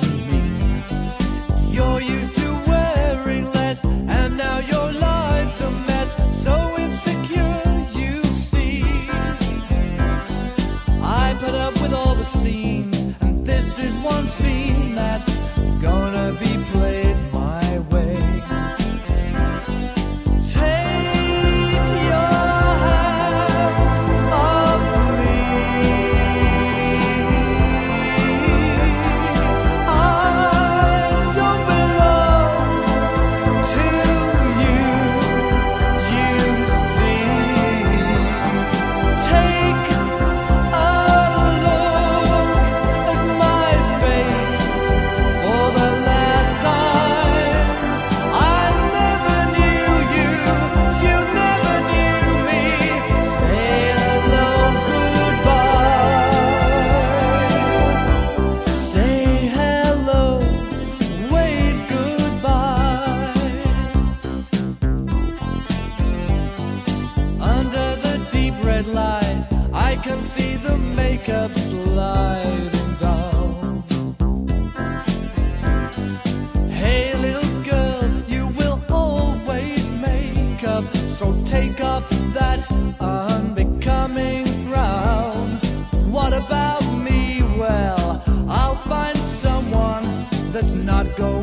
to me. You're used to wearing less, and now your life's a mess. So insecure, you see. I put up with all the scenes, and this is one scene that's gonna be played my way. Light, I can see the makeup sliding down. Hey little girl, you will always make up, so take off that unbecoming frown. What about me? Well, I'll find someone that's not going